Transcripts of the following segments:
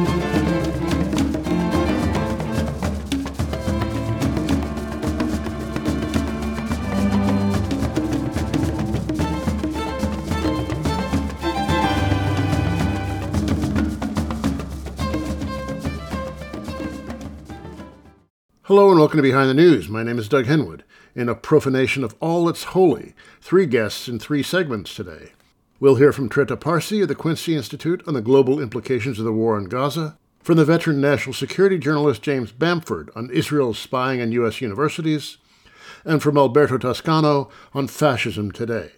Hello and welcome to Behind the News. My name is Doug Henwood. In a profanation of all that's holy, 3 guests in 3 segments today. We'll hear from Trita Parsi of the Quincy Institute on the global implications of the war in Gaza, from the veteran national security journalist James Bamford on Israel's spying on U.S. universities, and from Alberto Toscano on fascism today.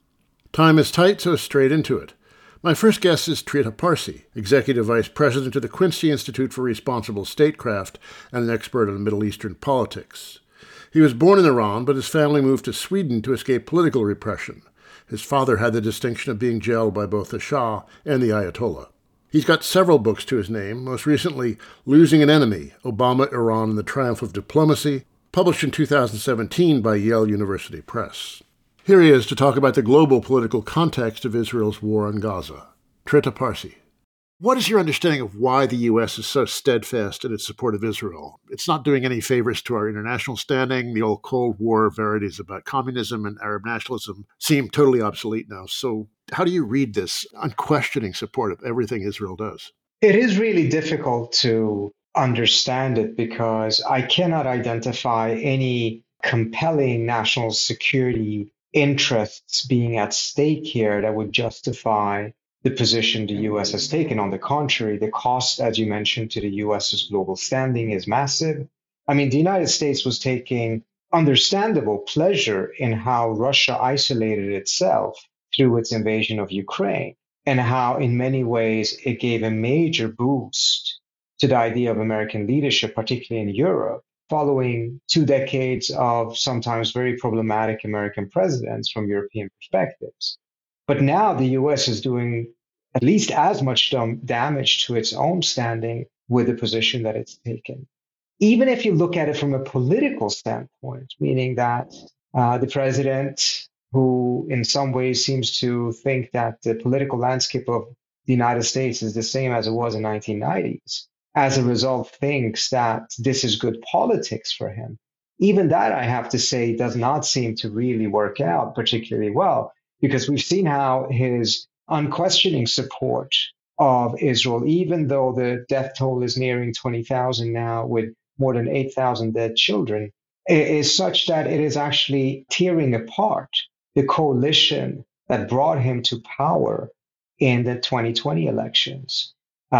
Time is tight, so straight into it. My first guest is Trita Parsi, Executive Vice President of the Quincy Institute for Responsible Statecraft and an expert on Middle Eastern politics. He was born in Iran, but his family moved to Sweden to escape political repression. His father had the distinction of being jailed by both the Shah and the Ayatollah. He's got several books to his name, most recently Losing an Enemy, Obama, Iran, and the Triumph of Diplomacy, published in 2017 by Yale University Press. Here he is to talk about the global political context of Israel's war on Gaza. Trita Parsi. What is your understanding of why the U.S. is so steadfast in its support of Israel? It's not doing any favors to our international standing. The old Cold War verities about communism and Arab nationalism seem totally obsolete now. So how do you read this unquestioning support of everything Israel does? It is really difficult to understand it because I cannot identify any compelling national security interests being at stake here that would justify the position the U.S. has taken. On the contrary, the cost, as you mentioned, to the U.S.'s global standing is massive. I mean, the United States was taking understandable pleasure in how Russia isolated itself through its invasion of Ukraine, and how in many ways it gave a major boost to the idea of American leadership, particularly in Europe, following 2 decades of sometimes very problematic American presidents from European perspectives. But now the US is doing at least as much damage to its own standing with the position that it's taken. Even if you look at it from a political standpoint, meaning that the president, who in some ways seems to think that the political landscape of the United States is the same as it was in the 1990s, as a result thinks that this is good politics for him. Even that, I have to say, does not seem to really work out particularly well, because we've seen how his unquestioning support of Israel, even though the death toll is nearing 20,000 now with more than 8,000 dead children, is such that it is actually tearing apart the coalition that brought him to power in the 2020 elections.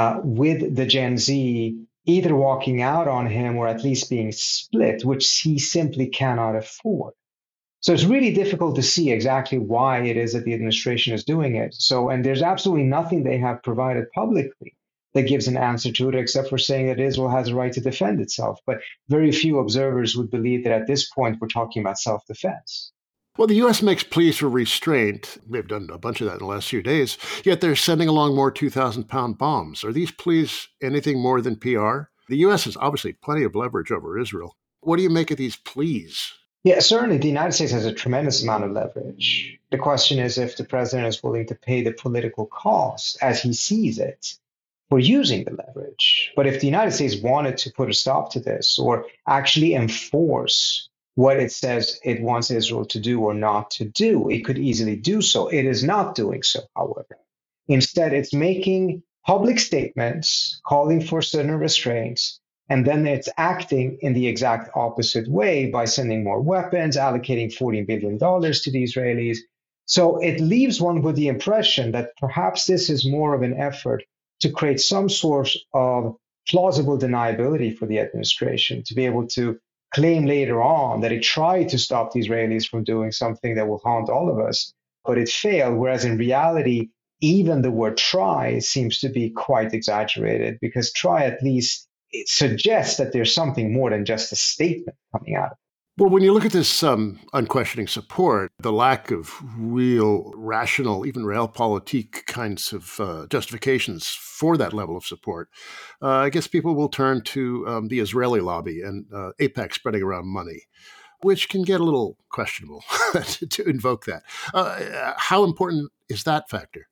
With the Gen Z either walking out on him or at least being split, which he simply cannot afford. So it's really difficult to see exactly why it is that the administration is doing it. And there's absolutely nothing they have provided publicly that gives an answer to it, except for saying that Israel has a right to defend itself. But very few observers would believe that at this point we're talking about self-defense. Well, the U.S. makes pleas for restraint. They've done a bunch of that in the last few days, yet they're sending along more 2,000-pound bombs. Are these pleas anything more than PR? The U.S. has obviously plenty of leverage over Israel. What do you make of these pleas? Yeah, certainly the United States has a tremendous amount of leverage. The question is if the president is willing to pay the political cost, as he sees it, for using the leverage. But if the United States wanted to put a stop to this or actually enforce what it says it wants Israel to do or not to do, it could easily do so. It is not doing so, however. Instead, it's making public statements calling for certain restraints, and then it's acting in the exact opposite way by sending more weapons, allocating $40 billion to the Israelis. So it leaves one with the impression that perhaps this is more of an effort to create some sort of plausible deniability for the administration, to be able to claim later on that it tried to stop the Israelis from doing something that will haunt all of us, but it failed. Whereas in reality, even the word try seems to be quite exaggerated, because try at least it suggests that there's something more than just a statement coming out of it. Well, when you look at this unquestioning support, the lack of real, rational, even realpolitik kinds of justifications for that level of support, I guess people will turn to the Israeli lobby and AIPAC spreading around money, which can get a little questionable to invoke that. How important is that factor?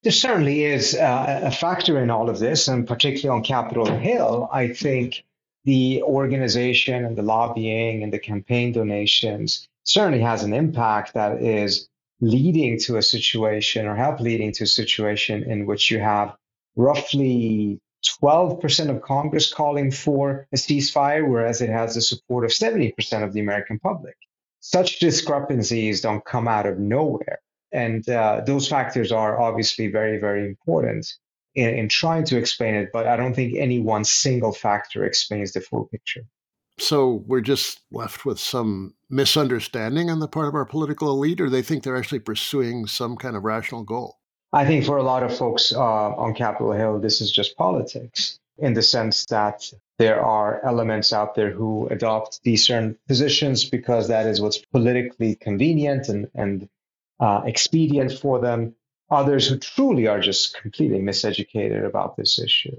There certainly is a factor in all of this, and particularly on Capitol Hill. I think the organization and the lobbying and the campaign donations certainly has an impact that is leading to a situation or help leading to a situation in which you have roughly 12% of Congress calling for a ceasefire, whereas it has the support of 70% of the American public. Such discrepancies don't come out of nowhere. And those factors are obviously very, very important in trying to explain it, but I don't think any one single factor explains the full picture. So we're just left with some misunderstanding on the part of our political elite, or they think they're actually pursuing some kind of rational goal? I think for a lot of folks on Capitol Hill, this is just politics in the sense that there are elements out there who adopt these certain positions because that is what's politically convenient and expedient for them. Others who truly are just completely miseducated about this issue.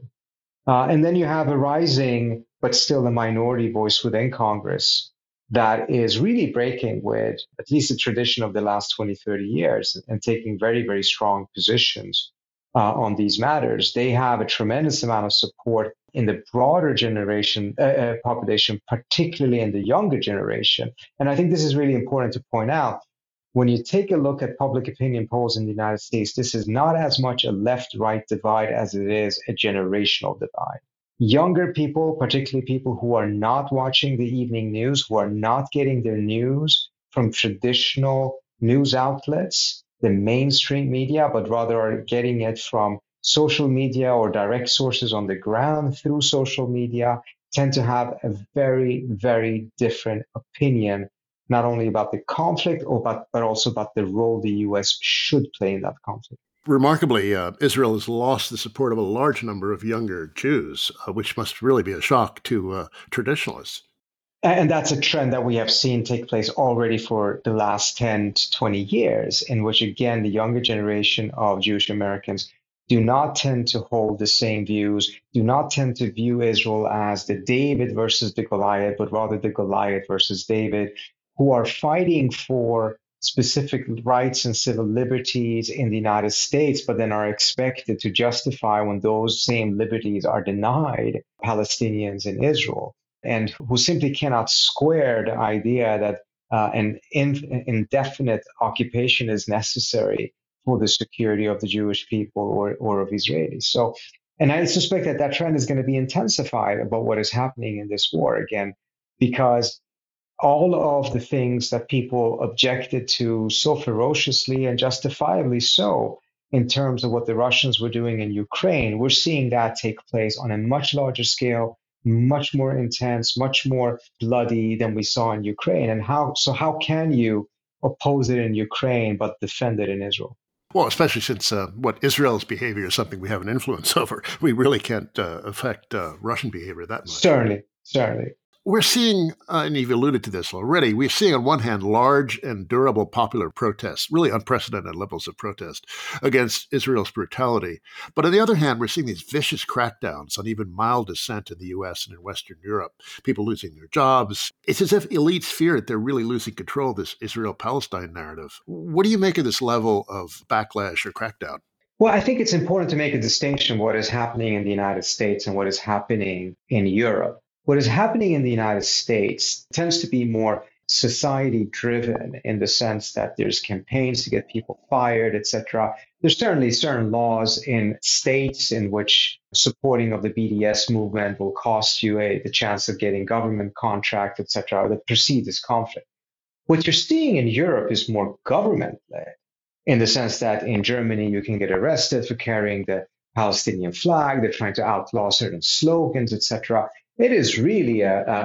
And then you have a rising, but still a minority voice within Congress that is really breaking with at least the tradition of the last 20, 30 years and taking very, very strong positions on these matters. They have a tremendous amount of support in the broader generation population, particularly in the younger generation. And I think this is really important to point out. When you take a look at public opinion polls in the United States, this is not as much a left-right divide as it is a generational divide. Younger people, particularly people who are not watching the evening news, who are not getting their news from traditional news outlets, the mainstream media, but rather are getting it from social media or direct sources on the ground through social media, tend to have a very, very different opinion, not only about the conflict, but also about the role the U.S. should play in that conflict. Remarkably, Israel has lost the support of a large number of younger Jews, which must really be a shock to traditionalists. And that's a trend that we have seen take place already for the last 10 to 20 years, in which, again, the younger generation of Jewish Americans do not tend to hold the same views, do not tend to view Israel as the David versus the Goliath, but rather the Goliath versus David, who are fighting for specific rights and civil liberties in the United States, but then are expected to justify when those same liberties are denied Palestinians in Israel, and who simply cannot square the idea that an indefinite occupation is necessary for the security of the Jewish people or of Israelis. So, and I suspect that that trend is going to be intensified about what is happening in this war again, because all of the things that people objected to so ferociously and justifiably so in terms of what the Russians were doing in Ukraine, we're seeing that take place on a much larger scale, much more intense, much more bloody than we saw in Ukraine. And how can you oppose it in Ukraine but defend it in Israel? Well, especially since what Israel's behavior is something we have an influence over. We really can't affect Russian behavior that much. Certainly. We're seeing, and you've alluded to this already, we're seeing on one hand large and durable popular protests, really unprecedented levels of protest against Israel's brutality. But on the other hand, we're seeing these vicious crackdowns on even mild dissent in the U.S. and in Western Europe, people losing their jobs. It's as if elites fear that they're really losing control of this Israel-Palestine narrative. What do you make of this level of backlash or crackdown? Well, I think it's important to make a distinction what is happening in the United States and what is happening in Europe. What is happening in the United States tends to be more society driven in the sense that there's campaigns to get people fired, etc. There's certainly certain laws in states in which supporting of the BDS movement will cost you the chance of getting government contract, etc., that precede this conflict. What you're seeing in Europe is more government led, in the sense that in Germany you can get arrested for carrying the Palestinian flag. They're trying to outlaw certain slogans, etc. It is really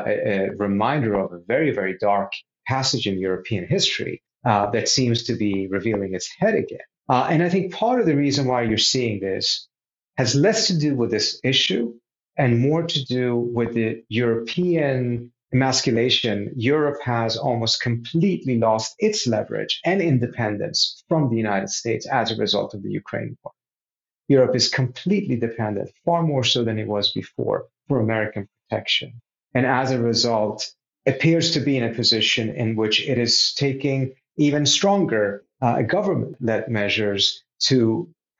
a reminder of a very, very dark passage in European history that seems to be revealing its head again. And I think part of the reason why you're seeing this has less to do with this issue and more to do with the European emasculation. Europe has almost completely lost its leverage and independence from the United States as a result of the Ukraine war. Europe is completely dependent, far more so than it was before, for American protection. And as a result, appears to be in a position in which it is taking even stronger government-led measures to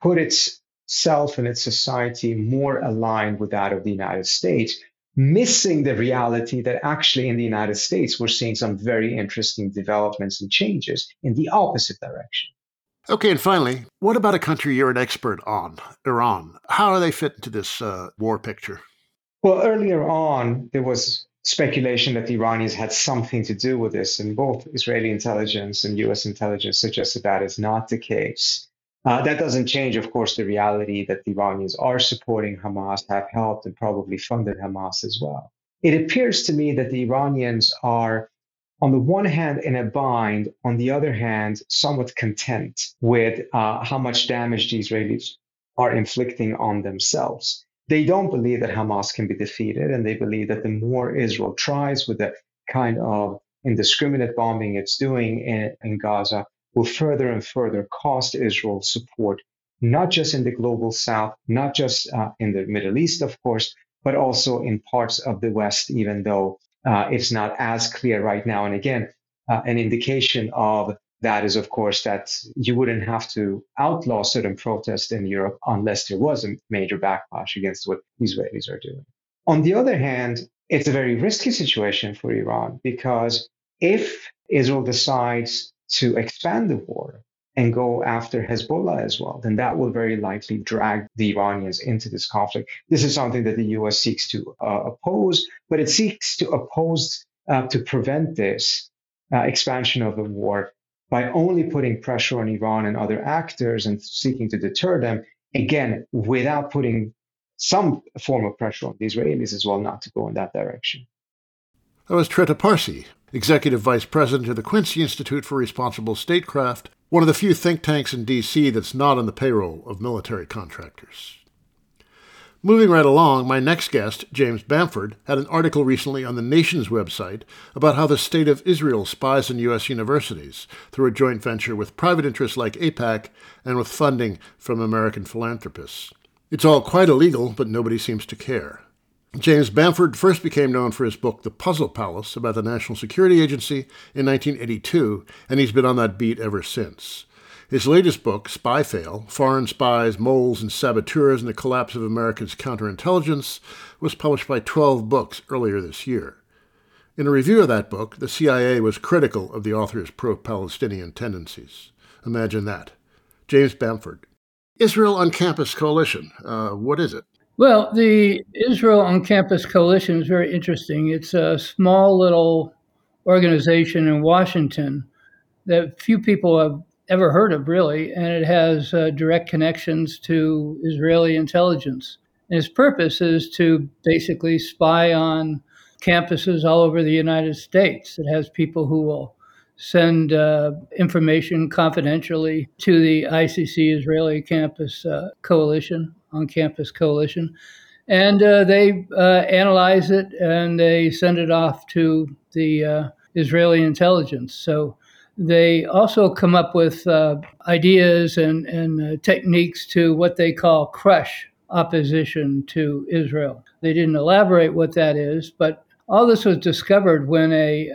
put itself and its society more aligned with that of the United States, missing the reality that actually in the United States, we're seeing some very interesting developments and changes in the opposite direction. Okay, and finally, what about a country you're an expert on, Iran? How do they fit into this war picture? Well, earlier on, there was speculation that the Iranians had something to do with this, and both Israeli intelligence and US intelligence suggested that is not the case. That doesn't change, of course, the reality that the Iranians are supporting Hamas, have helped and probably funded Hamas as well. It appears to me that the Iranians are, on the one hand, in a bind, on the other hand, somewhat content with how much damage the Israelis are inflicting on themselves. They don't believe that Hamas can be defeated, and they believe that the more Israel tries with the kind of indiscriminate bombing it's doing in Gaza, will further and further cost Israel support, not just in the global south, not just in the Middle East, of course, but also in parts of the West, even though it's not as clear right now. And again, an indication of that is, of course, that you wouldn't have to outlaw certain protests in Europe unless there was a major backlash against what the Israelis are doing. On the other hand, it's a very risky situation for Iran because if Israel decides to expand the war and go after Hezbollah as well, then that will very likely drag the Iranians into this conflict. This is something that the US seeks to oppose, but it seeks to oppose to prevent this expansion of the war by only putting pressure on Iran and other actors and seeking to deter them, again, without putting some form of pressure on the Israelis as well not to go in that direction. That was Trita Parsi, Executive Vice President of the Quincy Institute for Responsible Statecraft, one of the few think tanks in D.C. that's not on the payroll of military contractors. Moving right along, my next guest, James Bamford, had an article recently on the Nation's website about how the State of Israel spies on U.S. universities through a joint venture with private interests like AIPAC and with funding from American philanthropists. It's all quite illegal, but nobody seems to care. James Bamford first became known for his book The Puzzle Palace about the National Security Agency in 1982, and he's been on that beat ever since. His latest book, Spy Fail, Foreign Spies, Moles, and Saboteurs and the Collapse of America's Counterintelligence, was published by 12 Books earlier this year. In a review of that book, the CIA was critical of the author's pro-Palestinian tendencies. Imagine that. James Bamford. Israel on Campus Coalition. What is it? Well, the Israel on Campus Coalition is very interesting. It's a small little organization in Washington that few people have ever heard of, really, and it has direct connections to Israeli intelligence. And its purpose is to basically spy on campuses all over the United States. It has people who will send information confidentially to the ICC Israeli Campus Coalition, on Campus Coalition, and they analyze it and they send it off to the Israeli intelligence. So they also come up with ideas and techniques to what they call crush opposition to Israel. They didn't elaborate what that is, but all this was discovered when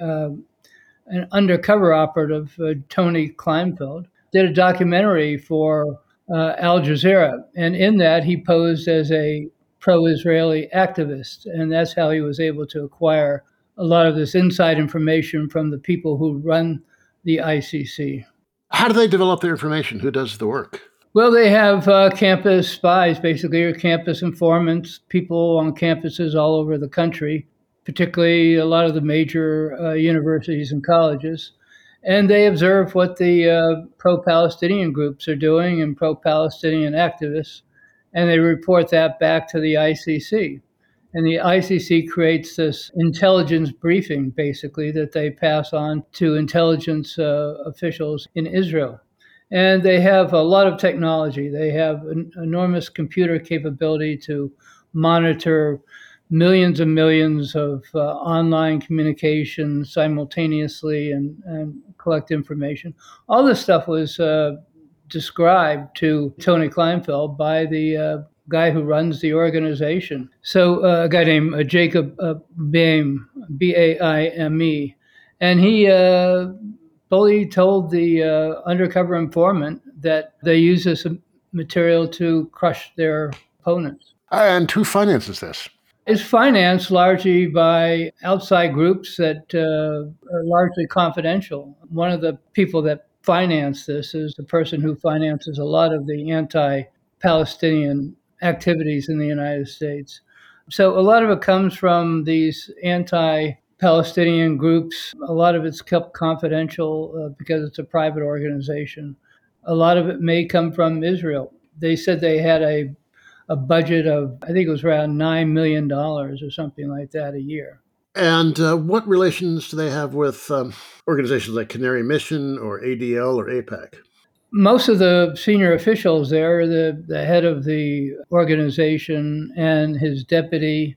an undercover operative, Tony Kleinfeld, did a documentary for Al Jazeera. And in that, he posed as a pro-Israeli activist. And that's how he was able to acquire a lot of this inside information from the people who run the ICC. How do they develop their information? Who does the work? Well, they have campus spies, basically, or campus informants, people on campuses all over the country, particularly a lot of the major universities and colleges. And they observe what the pro-Palestinian groups are doing and pro-Palestinian activists, and they report that back to the ICC. And the ICC creates this intelligence briefing, basically, that they pass on to intelligence officials in Israel. And they have a lot of technology. They have an enormous computer capability to monitor millions and millions of online communication simultaneously and collect information. All this stuff was described to Tony Kleinfeld by the guy who runs the organization. So a guy named Jacob Baime, B-A-I-M-E. And he fully told the undercover informant that they use this material to crush their opponents. And who finances this? It's financed largely by outside groups that are largely confidential. One of the people that finance this is the person who finances a lot of the anti-Palestinian activities in the United States. So a lot of it comes from these anti-Palestinian groups. A lot of it's kept confidential because it's a private organization. A lot of it may come from Israel. They said they had a budget of, I think it was around $9 million or something like that a year. And what relations do they have with organizations like Canary Mission or ADL or AIPAC? Most of the senior officials there, the head of the organization and his deputy,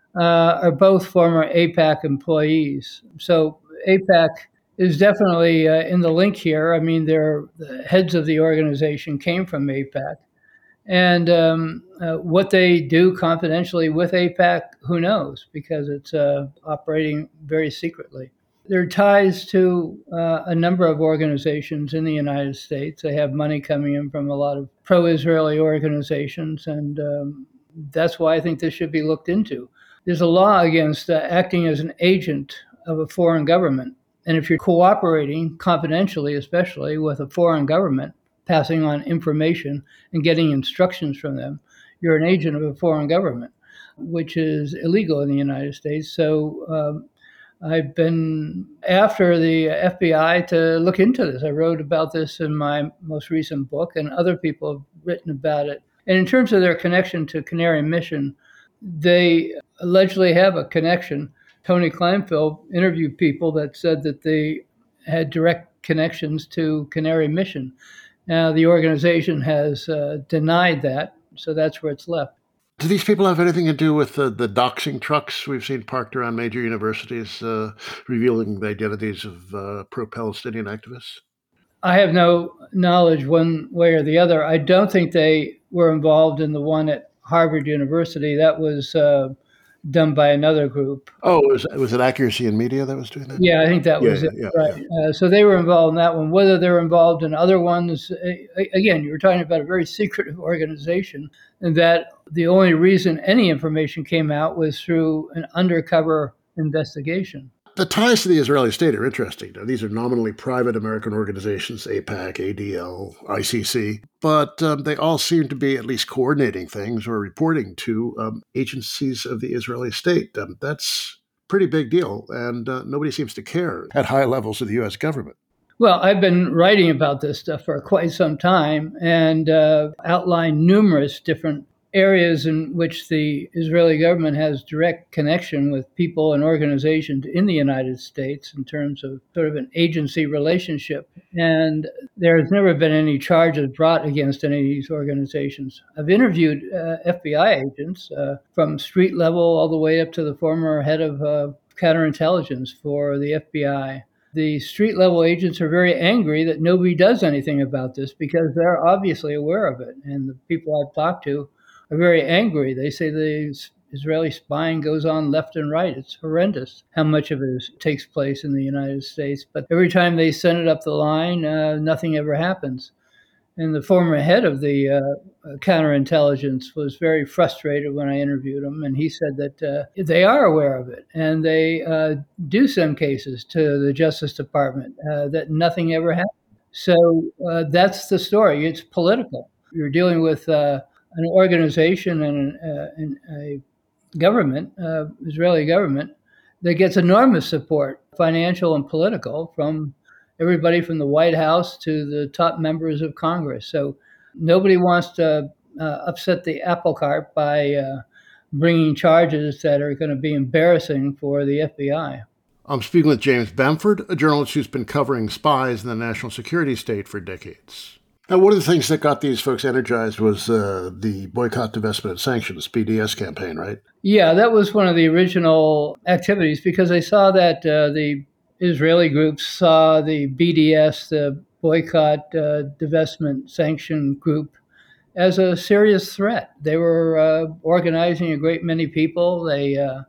are both former AIPAC employees. So AIPAC is definitely in the link here. I mean, the heads of the organization came from AIPAC. And what they do confidentially with AIPAC, who knows, because it's operating very secretly. There are ties to a number of organizations in the United States. They have money coming in from a lot of pro-Israeli organizations, and that's why I think this should be looked into. There's a law against acting as an agent of a foreign government. And if you're cooperating confidentially, especially with a foreign government, passing on information and getting instructions from them, you're an agent of a foreign government, which is illegal in the United States. So I've been after the FBI to look into this. I wrote about this in my most recent book, and other people have written about it. And in terms of their connection to Canary Mission, they allegedly have a connection. Tony Kleinfeld interviewed people that said that they had direct connections to Canary Mission. Now, the organization has denied that, so that's where it's left. Do these people have anything to do with the doxing trucks we've seen parked around major universities, revealing the identities of pro-Palestinian activists? I have no knowledge one way or the other. I don't think they were involved in the one at Harvard University. That was done by another group. Oh, was it Accuracy in Media that was doing that? Yeah, I think that was it. Yeah, right. Yeah. So they were involved in that one. Whether they're involved in other ones, again, you were talking about a very secretive organization, and that the only reason any information came out was through an undercover investigation. The ties to the Israeli state are interesting. Now, these are nominally private American organizations, AIPAC, ADL, ICC, but they all seem to be at least coordinating things or reporting to agencies of the Israeli state. That's a pretty big deal, and nobody seems to care at high levels of the U.S. government. Well, I've been writing about this stuff for quite some time and outlined numerous different areas in which the Israeli government has direct connection with people and organizations in the United States in terms of sort of an agency relationship. And there has never been any charges brought against any of these organizations. I've interviewed FBI agents from street level all the way up to the former head of counterintelligence for the FBI. The street level agents are very angry that nobody does anything about this because they're obviously aware of it. And the people I've talked to are very angry. They say the Israeli spying goes on left and right. It's horrendous how much of it takes place in the United States. But every time they send it up the line, nothing ever happens. And the former head of the counterintelligence was very frustrated when I interviewed him. And he said that they are aware of it. And they do send cases to the Justice Department, that nothing ever happens. So that's the story. It's political. You're dealing with an organization and a government, Israeli government, that gets enormous support, financial and political, from everybody from the White House to the top members of Congress. So nobody wants to upset the apple cart by bringing charges that are going to be embarrassing for the FBI. I'm speaking with James Bamford, a journalist who's been covering spies in the national security state for decades. Now, one of the things that got these folks energized was the Boycott, Divestment, and Sanctions, BDS campaign, right? Yeah, that was one of the original activities because they saw that the Israeli groups saw the BDS, the Boycott, Divestment, Sanction group, as a serious threat. They were organizing a great many people. They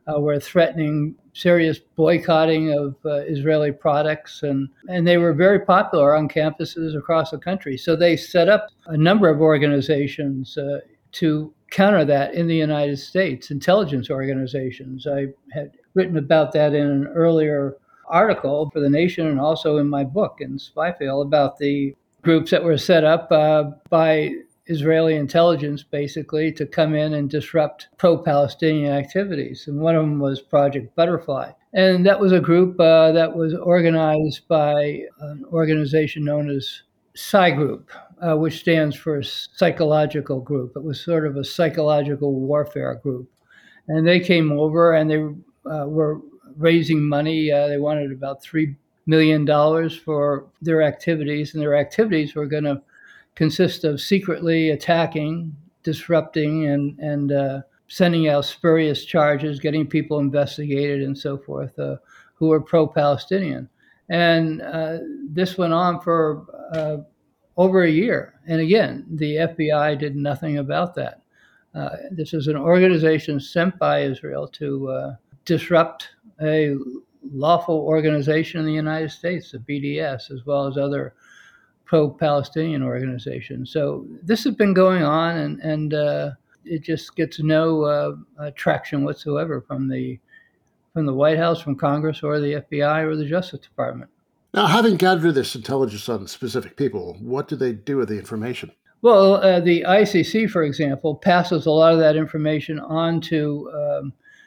were threatening serious boycotting of Israeli products, and they were very popular on campuses across the country. So they set up a number of organizations to counter that in the United States, intelligence organizations. I had written about that in an earlier article for The Nation and also in my book in Spyfail about the groups that were set up by Israeli intelligence, basically, to come in and disrupt pro-Palestinian activities. And one of them was Project Butterfly. And that was a group that was organized by an organization known as Psy Group, which stands for Psychological Group. It was sort of a psychological warfare group. And they came over and they were raising money. They wanted about $3 million for their activities. And their activities were going to consist of secretly attacking, disrupting, and sending out spurious charges, getting people investigated and so forth who were pro-Palestinian. And this went on for over a year. And again, the FBI did nothing about that. This is an organization sent by Israel to disrupt a lawful organization in the United States, the BDS, as well as other pro-Palestinian organizations. So this has been going on, and it just gets no traction whatsoever from the White House, from Congress, or the FBI, or the Justice Department. Now, having gathered this intelligence on specific people, what do they do with the information? Well, the ICC, for example, passes a lot of that information on to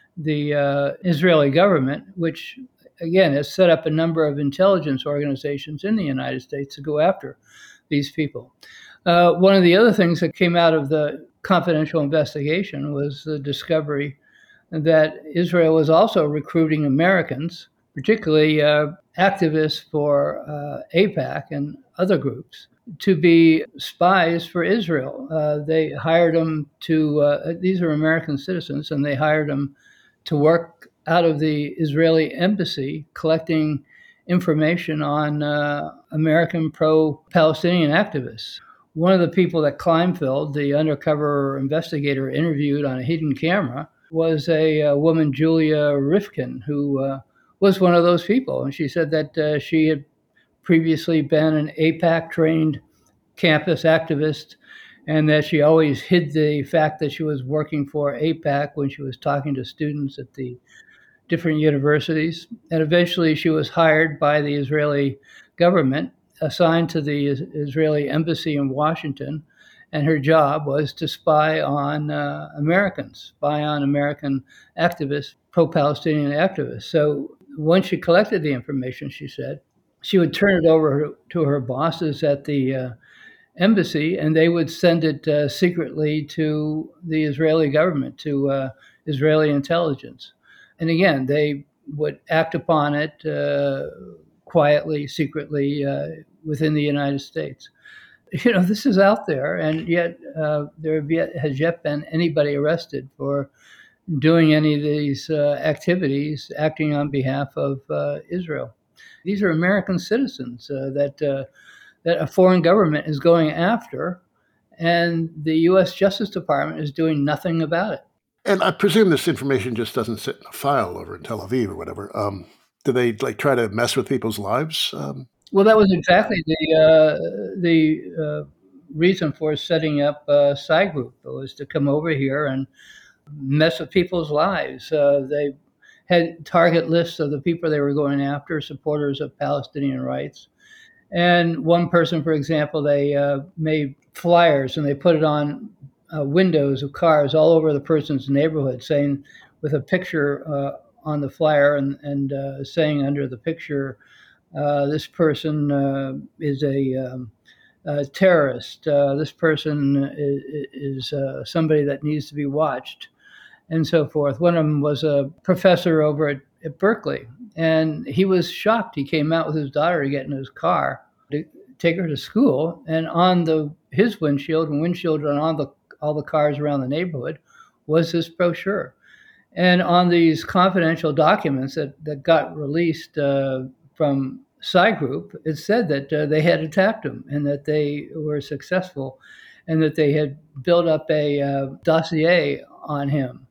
the Israeli government, which, again, has set up a number of intelligence organizations in the United States to go after these people. One of the other things that came out of the confidential investigation was the discovery that Israel was also recruiting Americans, particularly activists for AIPAC and other groups, to be spies for Israel. They hired them to, these are American citizens, and they hired them to work out of the Israeli embassy, collecting information on American pro-Palestinian activists. One of the people that Kleinfeld, the undercover investigator, interviewed on a hidden camera was a woman, Julia Rifkin, who was one of those people. And she said that she had previously been an AIPAC-trained campus activist, and that she always hid the fact that she was working for AIPAC when she was talking to students at the different universities. And eventually she was hired by the Israeli government, assigned to the Israeli embassy in Washington, and her job was to spy on Americans, spy on American activists, pro-Palestinian activists. So once she collected the information, she said, she would turn it over to her bosses at the embassy, and they would send it secretly to the Israeli government, to Israeli intelligence. And again, they would act upon it quietly, secretly, within the United States. You know, this is out there, and yet there has yet been anybody arrested for doing any of these activities, acting on behalf of Israel. These are American citizens that a foreign government is going after, and the U.S. Justice Department is doing nothing about it. And I presume this information just doesn't sit in a file over in Tel Aviv or whatever. Do they try to mess with people's lives? Well, that was exactly the reason for setting up Psy Group. It was to come over here and mess with people's lives. They had target lists of the people they were going after, supporters of Palestinian rights. And one person, for example, they made flyers and they put it on windows of cars all over the person's neighborhood, saying, with a picture on the flyer and saying under the picture, this person is a terrorist. This person is somebody that needs to be watched, and so forth. One of them was a professor over at Berkeley, and he was shocked. He came out with his daughter to get in his car to take her to school, and on his windshield and on all the cars around the neighborhood was this brochure. And on these confidential documents that got released from Psy Group, it said that they had attacked him and that they were successful and that they had built up a dossier on him.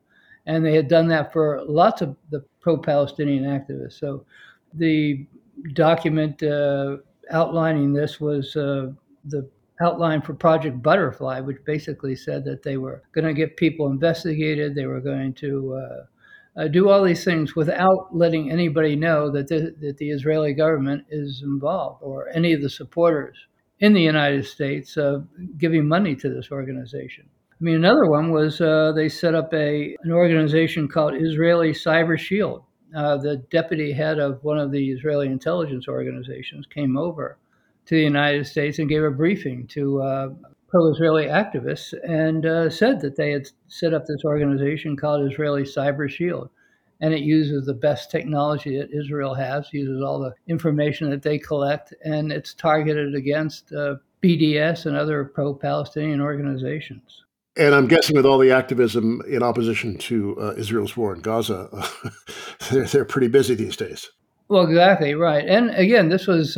And they had done that for lots of the pro-Palestinian activists. So the document outlining this was the outline for Project Butterfly, which basically said that they were going to get people investigated. They were going to do all these things without letting anybody know that the Israeli government is involved or any of the supporters in the United States giving money to this organization. I mean, another one was they set up an organization called Israeli Cyber Shield. The deputy head of one of the Israeli intelligence organizations came over to the United States and gave a briefing to pro-Israeli activists and said that they had set up this organization called Israeli Cyber Shield. And it uses the best technology that Israel has, uses all the information that they collect, and it's targeted against BDS and other pro-Palestinian organizations. And I'm guessing with all the activism in opposition to Israel's war in Gaza, they're pretty busy these days. Well, exactly, right. And again, this isn't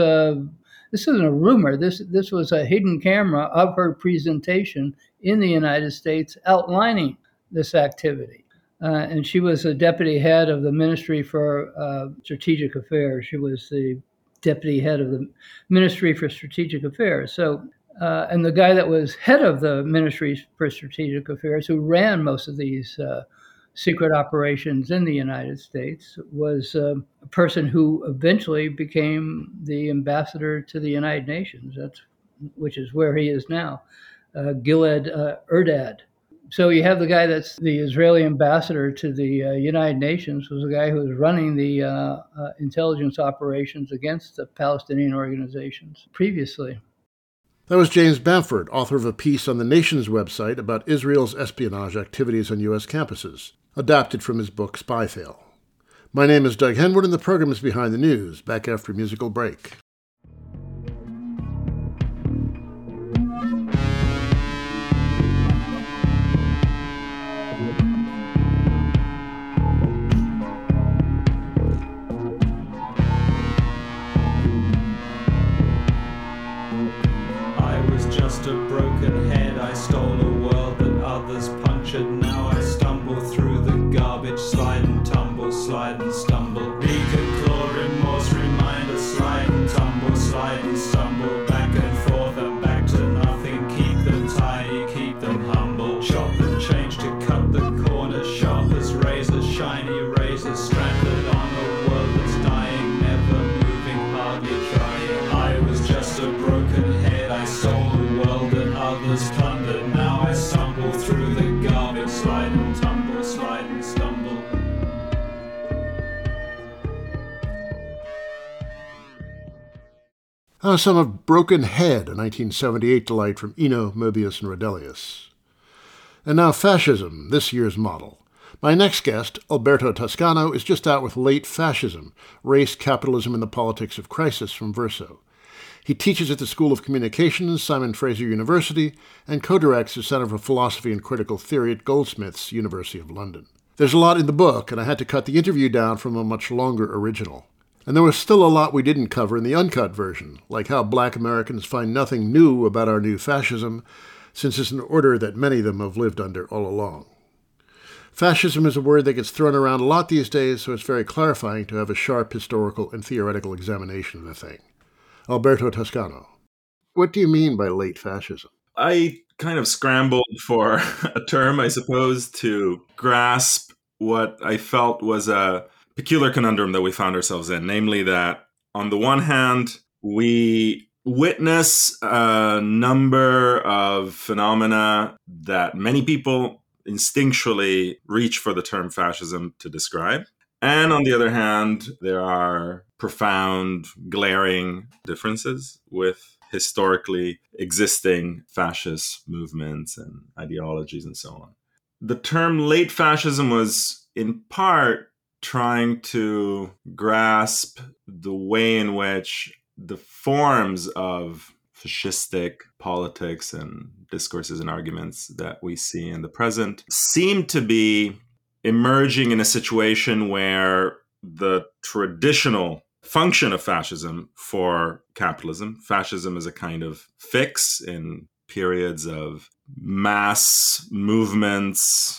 a rumor. This was a hidden camera of her presentation in the United States outlining this activity. And she was the deputy head of the Ministry for Strategic Affairs. She was the deputy head of the Ministry for Strategic Affairs. So, and the guy that was head of the Ministry for Strategic Affairs, who ran most of these secret operations in the United States, was a person who eventually became the ambassador to the United Nations, which is where he is now, Gilad Erdad. So you have the guy that's the Israeli ambassador to the United Nations was a guy who was running the intelligence operations against the Palestinian organizations previously. That was James Bamford, author of a piece on the Nation's website about Israel's espionage activities on U.S. campuses, adapted from his book Spy Fail. My name is Doug Henwood, and the program is Behind the News, back after a musical break. Some of Broken Head, a 1978 delight from Eno, Moebius, and Rodelius. And now Fascism, this year's model. My next guest, Alberto Toscano, is just out with Late Fascism, Race, Capitalism, and the Politics of Crisis from Verso. He teaches at the School of Communications, Simon Fraser University, and co-directs the Center for Philosophy and Critical Theory at Goldsmiths, University of London. There's a lot in the book, and I had to cut the interview down from a much longer original. And there was still a lot we didn't cover in the uncut version, like how Black Americans find nothing new about our new fascism, since it's an order that many of them have lived under all along. Fascism is a word that gets thrown around a lot these days, so it's very clarifying to have a sharp historical and theoretical examination of the thing. Alberto Toscano, what do you mean by late fascism? I kind of scrambled for a term, I suppose, to grasp what I felt was a peculiar conundrum that we found ourselves in, namely that on the one hand, we witness a number of phenomena that many people instinctually reach for the term fascism to describe. And on the other hand, there are profound, glaring differences with historically existing fascist movements and ideologies and so on. The term late fascism was in part trying to grasp the way in which the forms of fascistic politics and discourses and arguments that we see in the present seem to be emerging in a situation where the traditional function of fascism for capitalism, fascism is a kind of fix in periods of mass movements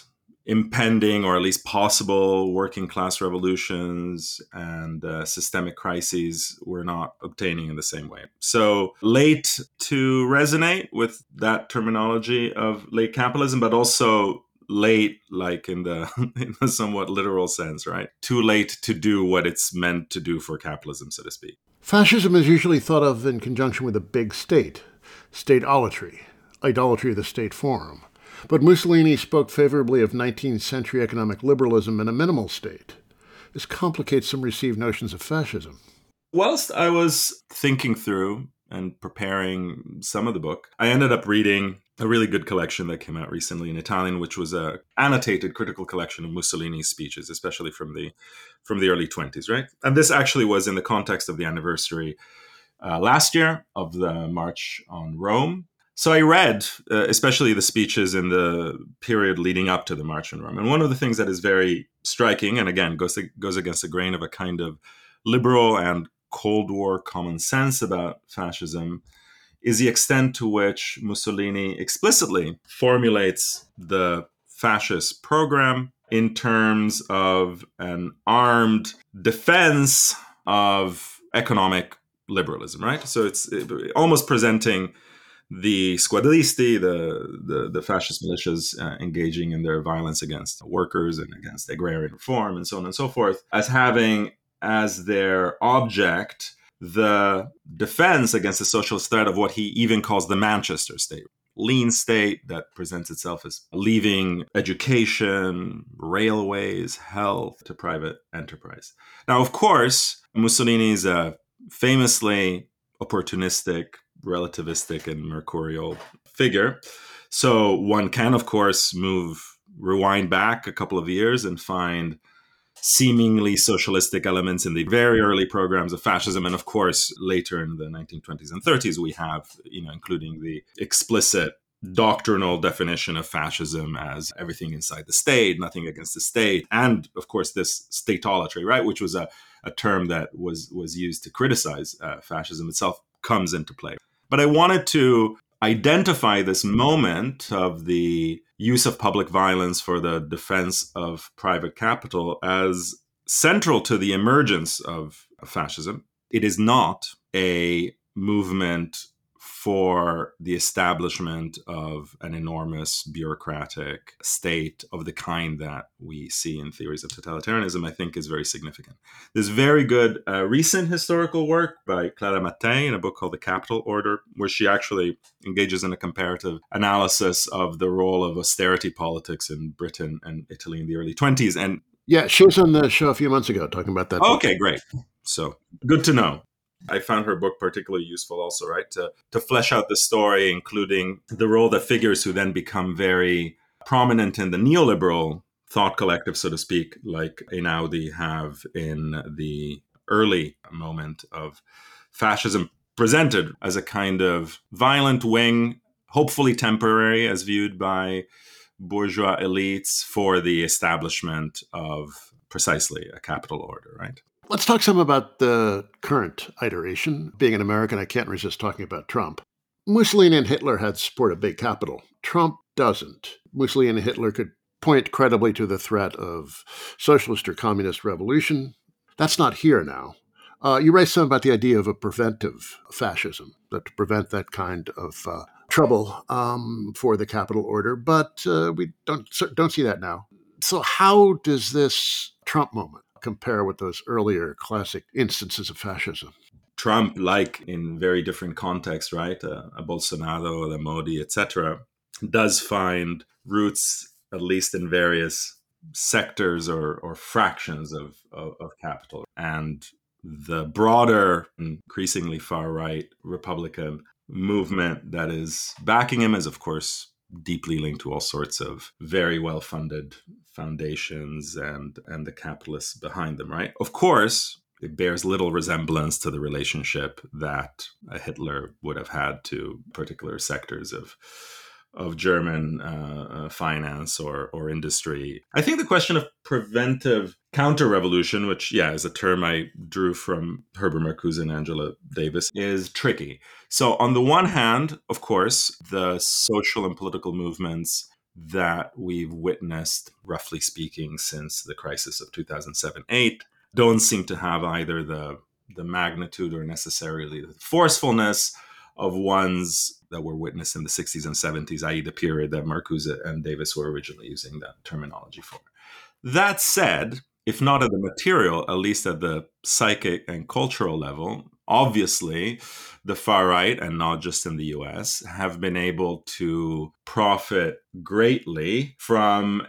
impending or at least possible working class revolutions and systemic crises were not obtaining in the same way. So late to resonate with that terminology of late capitalism, but also late, like in the somewhat literal sense, right? Too late to do what it's meant to do for capitalism, so to speak. Fascism is usually thought of in conjunction with a big state, state-olatry, idolatry of the state form. But Mussolini spoke favorably of 19th century economic liberalism in a minimal state. This complicates some received notions of fascism. Whilst I was thinking through and preparing some of the book, I ended up reading a really good collection that came out recently in Italian, which was a annotated critical collection of Mussolini's speeches, especially from the early 20s, right? And this actually was in the context of the anniversary last year of the March on Rome. So I read, especially the speeches in the period leading up to the March on Rome. And one of the things that is very striking, and again, goes against the grain of a kind of liberal and Cold War common sense about fascism, is the extent to which Mussolini explicitly formulates the fascist program in terms of an armed defense of economic liberalism, right? So it's almost presenting the squadristi, the fascist militias engaging in their violence against workers and against agrarian reform and so on and so forth, as having as their object the defense against the socialist threat of what he even calls the Manchester state. Lean state that presents itself as leaving education, railways, health to private enterprise. Now, of course, Mussolini is a famously opportunistic, relativistic, and mercurial figure. So one can, of course, rewind back a couple of years and find seemingly socialistic elements in the very early programs of fascism. And of course, later in the 1920s and 30s, we have, including the explicit doctrinal definition of fascism as everything inside the state, nothing against the state. And of course, this statolatry, right, which was a term that was used to criticize fascism itself, comes into play. But I wanted to identify this moment of the use of public violence for the defense of private capital as central to the emergence of fascism. It is not a movement for the establishment of an enormous bureaucratic state of the kind that we see in theories of totalitarianism, I think is very significant. There's very good recent historical work by Clara Mattei in a book called The Capital Order, where she actually engages in a comparative analysis of the role of austerity politics in Britain and Italy in the early 20s. And yeah, she was on the show a few months ago talking about that. Okay, great. So good to know. I found her book particularly useful also, right, to flesh out the story, including the role that figures who then become very prominent in the neoliberal thought collective, so to speak, like Einaudi have in the early moment of fascism, presented as a kind of violent wing, hopefully temporary as viewed by bourgeois elites for the establishment of precisely a capital order, right? Let's talk some about the current iteration. Being an American, I can't resist talking about Trump. Mussolini and Hitler had support of big capital. Trump doesn't. Mussolini and Hitler could point credibly to the threat of socialist or communist revolution. That's not here now. You raised some about the idea of a preventive fascism, that to prevent that kind of trouble for the capital order, but we don't see that now. So how does this Trump moment compare with those earlier classic instances of fascism? Trump, like in very different contexts, right? A Bolsonaro, a Modi, etc., does find roots, at least in various sectors or fractions of capital. And the broader, increasingly far-right Republican movement that is backing him is, of course, deeply linked to all sorts of very well-funded foundations and the capitalists behind them, right? Of course, it bears little resemblance to the relationship that Hitler would have had to particular sectors of German finance or industry. I think the question of preventive counter-revolution, which, is a term I drew from Herbert Marcuse and Angela Davis, is tricky. So on the one hand, of course, the social and political movements that we've witnessed, roughly speaking, since the crisis of 2007-8 don't seem to have either the magnitude or necessarily the forcefulness of ones that were witnessed in the 60s and 70s, i.e. the period that Marcuse and Davis were originally using that terminology for. That said, if not at the material, at least at the psychic and cultural level, obviously the far right, and not just in the US, have been able to profit greatly from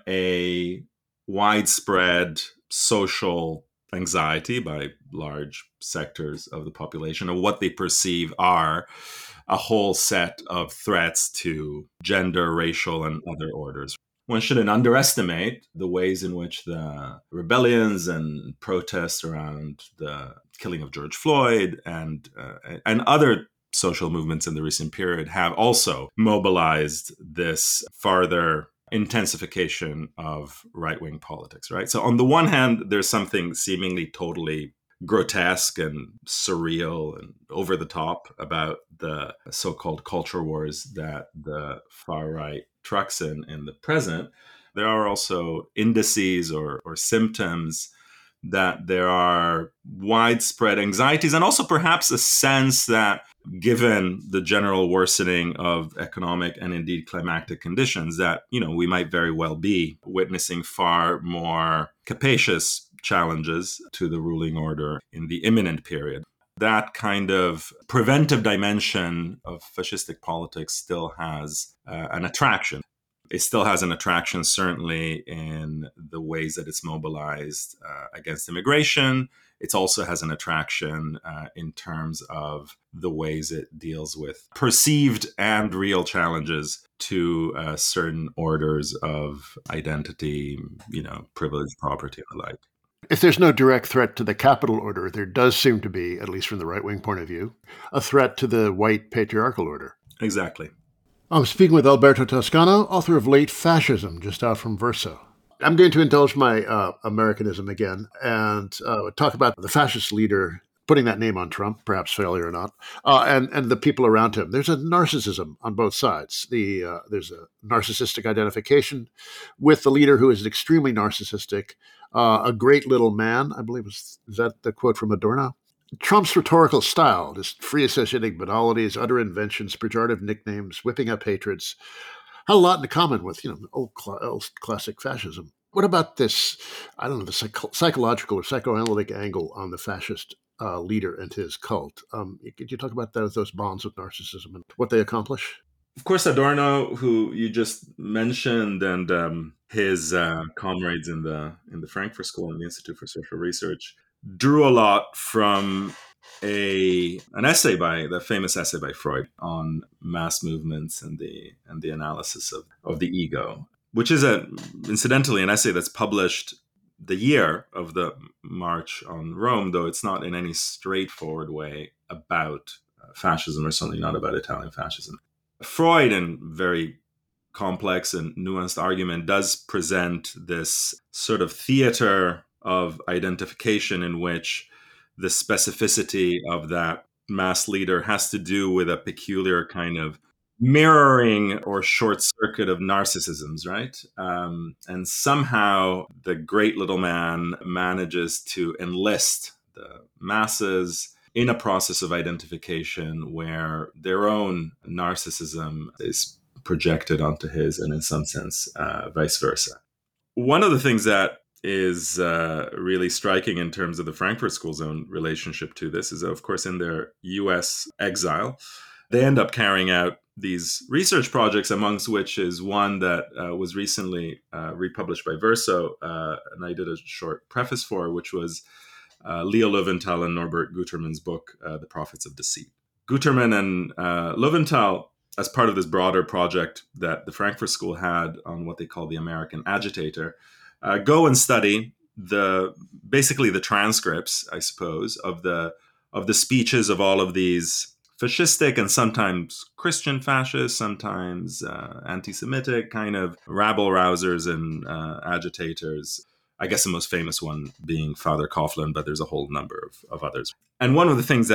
a widespread social anxiety by large sectors of the population of what they perceive are a whole set of threats to gender, racial, and other orders. One shouldn't underestimate the ways in which the rebellions and protests around the killing of George Floyd and other social movements in the recent period have also mobilized this farther intensification of right-wing politics, right? So on the one hand, there's something seemingly totally grotesque and surreal and over the top about the so-called culture wars that the far right trucks in the present. There are also indices or symptoms that there are widespread anxieties and also perhaps a sense that given the general worsening of economic and indeed climactic conditions that, we might very well be witnessing far more capacious challenges to the ruling order in the imminent period. That kind of preventive dimension of fascistic politics still has an attraction. It still has an attraction, certainly, in the ways that it's mobilized against immigration. It also has an attraction in terms of the ways it deals with perceived and real challenges to certain orders of identity, privileged property and the like. If there's no direct threat to the capital order, there does seem to be, at least from the right-wing point of view, a threat to the white patriarchal order. Exactly. I'm speaking with Alberto Toscano, author of Late Fascism, just out from Verso. I'm going to indulge my Americanism again and talk about the fascist leader, putting that name on Trump, perhaps failure or not, and the people around him. There's a narcissism on both sides. There's a narcissistic identification with the leader who is extremely narcissistic, a great little man, I believe is that the quote from Adorno? Trump's rhetorical style, just free associating banalities, utter inventions, pejorative nicknames, whipping up hatreds, had a lot in common with, old classic fascism. What about this, the psychological or psychoanalytic angle on the fascist leader and his cult? Could you talk about those bonds of narcissism and what they accomplish? Of course, Adorno, who you just mentioned, and his comrades in the Frankfurt School and the Institute for Social Research drew a lot from an essay the famous essay by Freud on mass movements and the analysis of the ego, which is incidentally an essay that's published the year of the March on Rome, though it's not in any straightforward way about fascism, or certainly not about Italian fascism. Freud, in very complex and nuanced argument, does present this sort of theater of identification in which the specificity of that mass leader has to do with a peculiar kind of mirroring or short circuit of narcissisms, right? And somehow the great little man manages to enlist the masses in a process of identification where their own narcissism is projected onto his, and in some sense, vice versa. One of the things that is really striking in terms of the Frankfurt School's own relationship to this is, of course, in their US exile, they end up carrying out these research projects, amongst which is one that was recently republished by Verso, and I did a short preface for, which was Leo Löwenthal and Norbert Guterman's book, The Prophets of Deceit. Guterman and Löwenthal, as part of this broader project that the Frankfurt School had on what they call the American Agitator, go and study basically the transcripts, I suppose, of the speeches of all of these fascistic and sometimes Christian fascists, sometimes anti-Semitic kind of rabble-rousers and agitators. I guess the most famous one being Father Coughlin, but there's a whole number of others. And one of the things that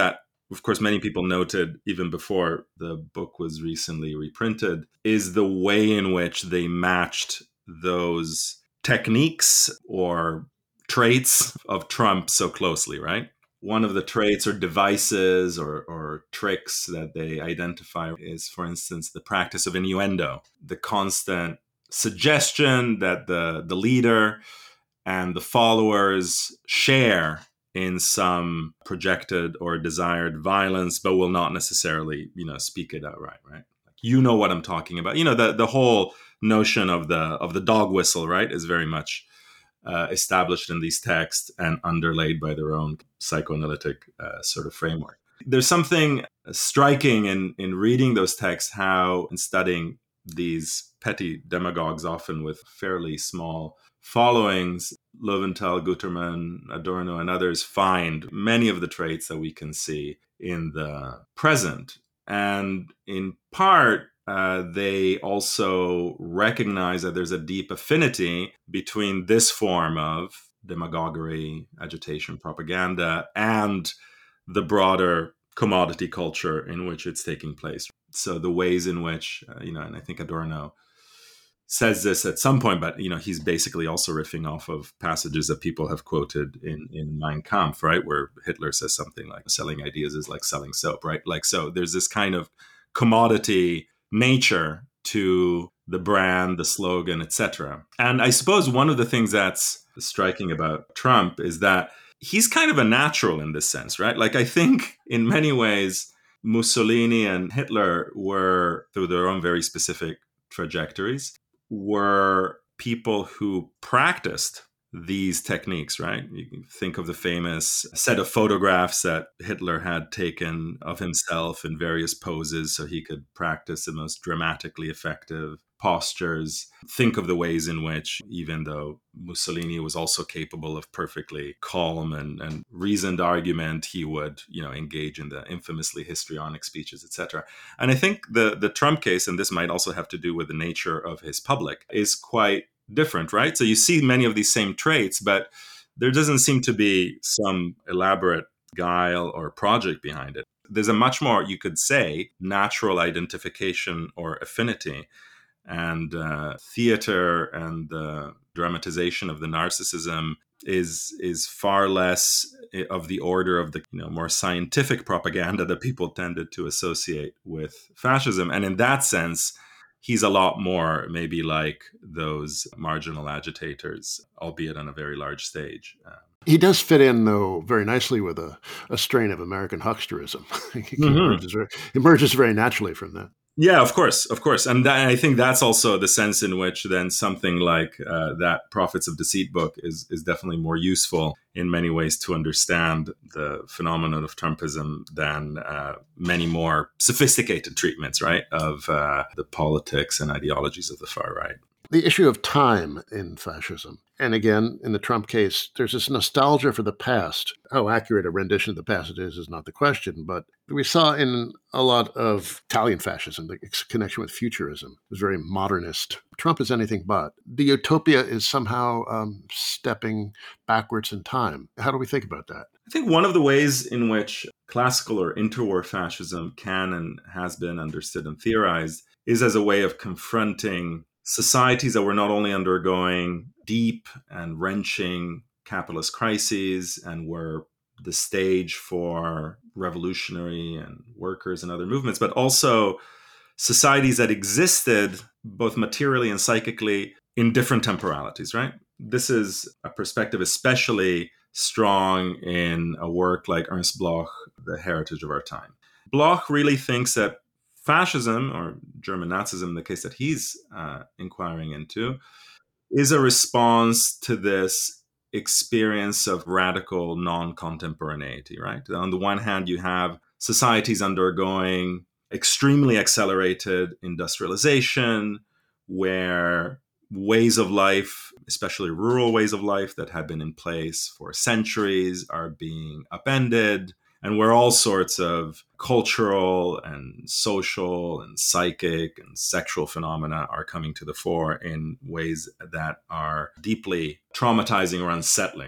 of course, many people noted even before the book was recently reprinted, is the way in which they matched those techniques or traits of Trump so closely, right? One of the traits or devices or tricks that they identify is, for instance, the practice of innuendo, the constant suggestion that the leader and the followers share in some projected or desired violence, but will not necessarily, speak it outright, right? Like, you know what I'm talking about. The whole notion of the dog whistle, right, is very much established in these texts and underlaid by their own psychoanalytic sort of framework. There's something striking in reading those texts, how in studying these petty demagogues, often with fairly small followings, Löwenthal, Guterman, Adorno, and others find many of the traits that we can see in the present. And in part, they also recognize that there's a deep affinity between this form of demagoguery, agitation, propaganda, and the broader commodity culture in which it's taking place. So the ways in which, and I think Adorno says this at some point, but he's basically also riffing off of passages that people have quoted in Mein Kampf, right, where Hitler says something like selling ideas is like selling soap, right? Like, so there's this kind of commodity nature to the brand, the slogan, etc. And I suppose one of the things that's striking about Trump is that he's kind of a natural in this sense, right? Like, I think in many ways Mussolini and Hitler were, through their own very specific trajectories, were people who practiced these techniques, right? You can think of the famous set of photographs that Hitler had taken of himself in various poses so he could practice the most dramatically effective postures. Think of the ways in which, even though Mussolini was also capable of perfectly calm and reasoned argument, he would, engage in the infamously histrionic speeches, etc. And I think the Trump case, and this might also have to do with the nature of his public, is quite different, right? So you see many of these same traits, but there doesn't seem to be some elaborate guile or project behind it. There's a much more, you could say, natural identification or affinity. And theater and the dramatization of the narcissism is far less of the order of the more scientific propaganda that people tended to associate with fascism. And in that sense, he's a lot more maybe like those marginal agitators, albeit on a very large stage. He does fit in, though, very nicely with a strain of American hucksterism. He emerges very naturally from that. Yeah, of course. And I think that's also the sense in which then something like that Prophets of Deceit book is definitely more useful in many ways to understand the phenomenon of Trumpism than many more sophisticated treatments, right, of the politics and ideologies of the far right. The issue of time in fascism. And again, in the Trump case, there's this nostalgia for the past. How accurate a rendition of the past it is not the question, but we saw in a lot of Italian fascism, the connection with futurism. It was very modernist. Trump is anything but. The utopia is somehow stepping backwards in time. How do we think about that? I think one of the ways in which classical or interwar fascism can and has been understood and theorized is as a way of confronting societies that were not only undergoing deep and wrenching capitalist crises and were the stage for revolutionary and workers and other movements, but also societies that existed both materially and psychically in different temporalities, right? This is a perspective especially strong in a work like Ernst Bloch, The Heritage of Our Time. Bloch really thinks that fascism, or German Nazism in the case that he's inquiring into, is a response to this experience of radical non-contemporaneity, right? On the one hand, you have societies undergoing extremely accelerated industrialization, where ways of life, especially rural ways of life that have been in place for centuries, are being upended, and where all sorts of cultural and social and psychic and sexual phenomena are coming to the fore in ways that are deeply traumatizing or unsettling.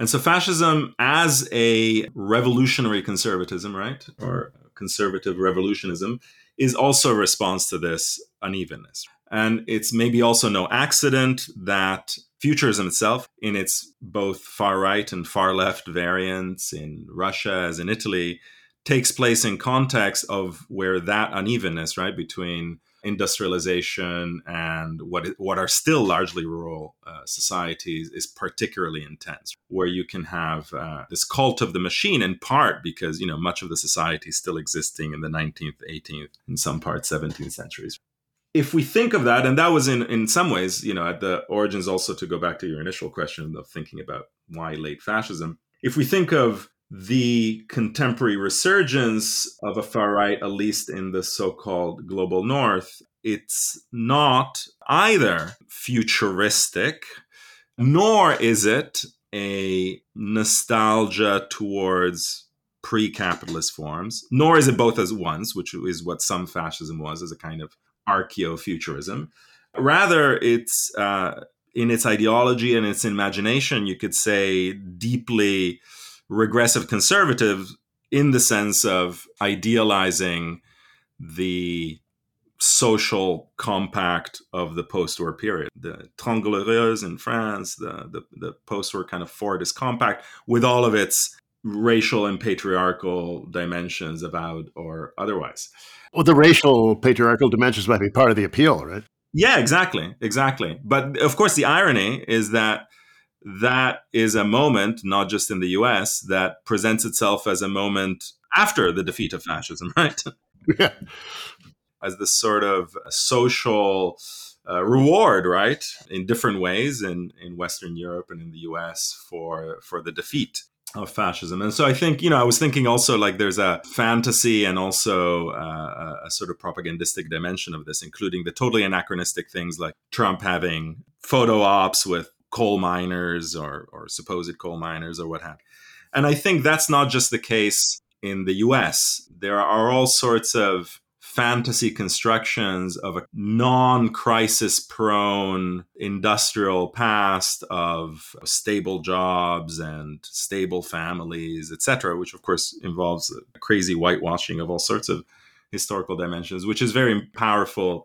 And so fascism as a revolutionary conservatism, right, or conservative revolutionism, is also a response to this unevenness. And it's maybe also no accident that futurism itself, in its both far right and far left variants in Russia as in Italy, takes place in context of where that unevenness, right, between industrialization and what are still largely rural societies is particularly intense, where you can have this cult of the machine, in part because, you know, much of the society is still existing in the 19th, 18th, in some parts 17th centuries. If we think of that, and that was in some ways, you know, at the origins, also to go back to your initial question of thinking about why late fascism, if we think of the contemporary resurgence of a far right, at least in the so-called global north, it's not either futuristic, nor is it a nostalgia towards pre-capitalist forms, nor is it both as once, which is what some fascism was, as a kind of archaeofuturism. Rather, it's in its ideology and its imagination, you could say, deeply regressive conservative, in the sense of idealizing the social compact of the post-war period. The Trente Glorieuses in France, the post-war kind of Fordist compact, with all of its racial and patriarchal dimensions, avowed or otherwise. Well, the racial patriarchal dimensions might be part of the appeal, right? Yeah, exactly. But of course, the irony is that is a moment, not just in the US, that presents itself as a moment after the defeat of fascism, right? Yeah. As this sort of social reward, right, in different ways in Western Europe and in the US for the defeat of fascism. And so I think, you know, I was thinking also like there's a fantasy and also a sort of propagandistic dimension of this, including the totally anachronistic things like Trump having photo ops with coal miners or supposed coal miners or what have you. And I think that's not just the case in the US. There are all sorts of fantasy constructions of a non-crisis prone industrial past of stable jobs and stable families, etc., which of course involves a crazy whitewashing of all sorts of historical dimensions, which is very powerful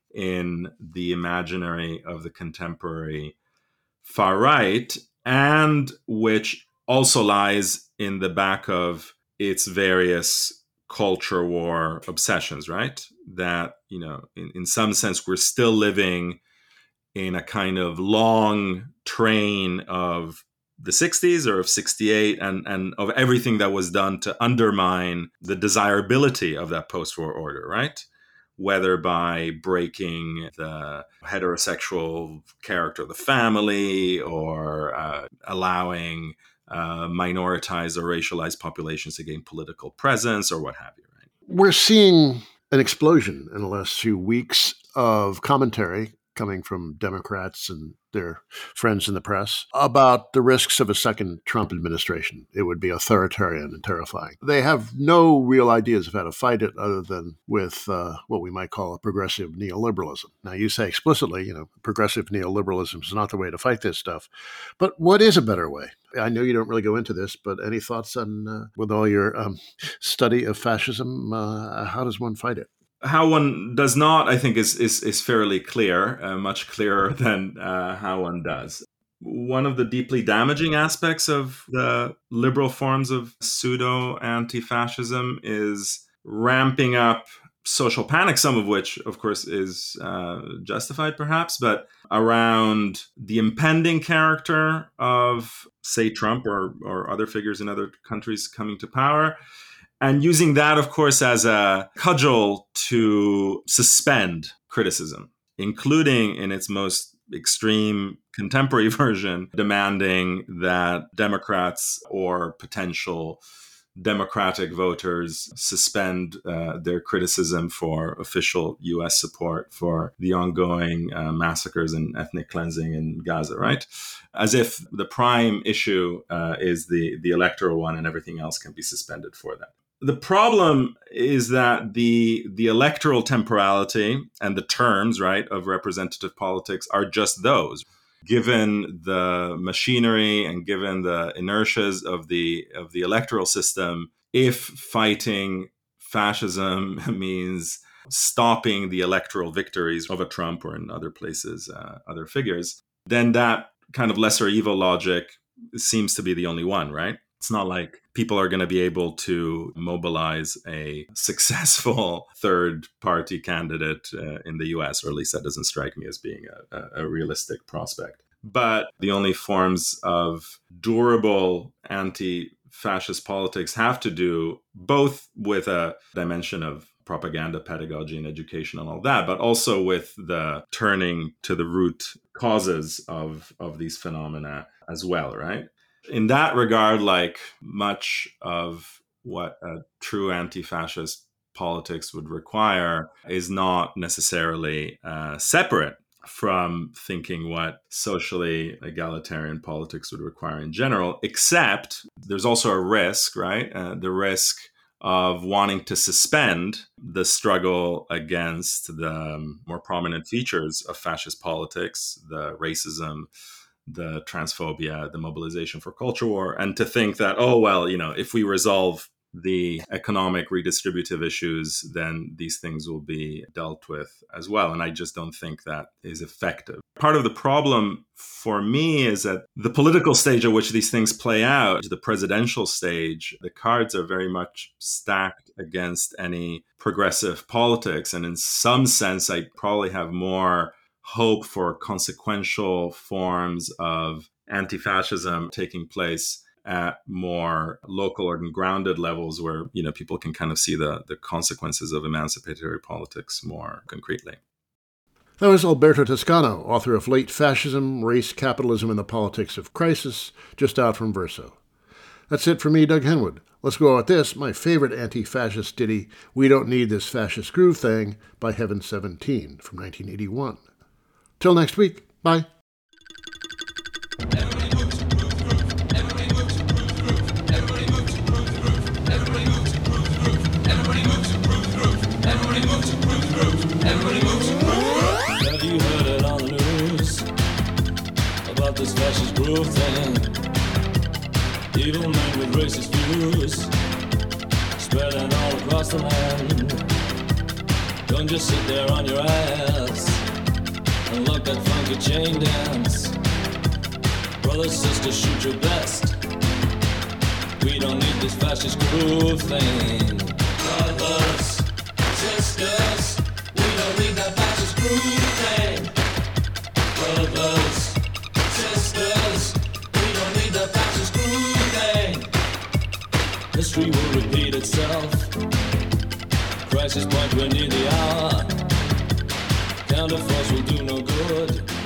in the imaginary of the contemporary far right, and which also lies in the back of its various culture war obsessions, right? That, you know, in some sense, we're still living in a kind of long train of the 60s or of 68 and of everything that was done to undermine the desirability of that post-war order, right? Whether by breaking the heterosexual character of the family or allowing minoritized or racialized populations to gain political presence or what have you. Right? We're seeing an explosion in the last few weeks of commentary coming from Democrats and their friends in the press about the risks of a second Trump administration. It would be authoritarian and terrifying. They have no real ideas of how to fight it other than with what we might call a progressive neoliberalism. Now, you say explicitly, you know, progressive neoliberalism is not the way to fight this stuff. But what is a better way? I know you don't really go into this, but any thoughts on, with all your study of fascism, how does one fight it? How one does not, I think, is fairly clear, much clearer than how one does. One of the deeply damaging aspects of the liberal forms of pseudo-anti-fascism is ramping up social panic, some of which, of course, is justified perhaps, but around the impending character of, say, Trump or other figures in other countries coming to power, and using that, of course, as a cudgel to suspend criticism, including in its most extreme contemporary version, demanding that Democrats or potential Democratic voters suspend their criticism for official U.S. support for the ongoing massacres and ethnic cleansing in Gaza, right? As if the prime issue is the electoral one and everything else can be suspended for that. The problem is that the electoral temporality and the terms, right, of representative politics are just those. given the machinery and given the inertias of the electoral system, if fighting fascism means stopping the electoral victories of a Trump or in other places, other figures, then that kind of lesser evil logic seems to be the only one, right? It's not like people are going to be able to mobilize a successful third party candidate in the US, or at least that doesn't strike me as being a realistic prospect. But the only forms of durable anti-fascist politics have to do both with a dimension of propaganda, pedagogy, and education and all that, but also with the turning to the root causes of these phenomena as well, right? In that regard, like much of what a true anti-fascist politics would require is not necessarily separate from thinking what socially egalitarian politics would require in general, except there's also a risk, right? The risk of wanting to suspend the struggle against the more prominent features of fascist politics, the racism, the transphobia, the mobilization for culture war, and to think that, oh, well, if we resolve the economic redistributive issues, then these things will be dealt with as well. And I just don't think that is effective. Part of the problem for me is that the political stage at which these things play out, the presidential stage, the cards are very much stacked against any progressive politics. And in some sense, I probably have more hope for consequential forms of anti-fascism taking place at more local or grounded levels where, people can kind of see the consequences of emancipatory politics more concretely. That was Alberto Toscano, author of Late Fascism, Race, Capitalism, and the Politics of Crisis, just out from Verso. That's it for me, Doug Henwood. Let's go out with this, my favorite anti-fascist ditty, We Don't Need This Fascist Groove Thing, by Heaven 17 from 1981. Till next week, bye. This fascist groove thing, evil men with racist views, spreading all across the land. Don't just sit there on your ass and look that funky chain dance. Brothers, sisters, shoot your best. We don't need this fascist groove thing. Brothers, sisters, we don't need that fascist groove thing. Brothers, sisters, we don't need the fascist groove thing. History will repeat itself. Crisis point, we're near the hour. Counterforce will do no good.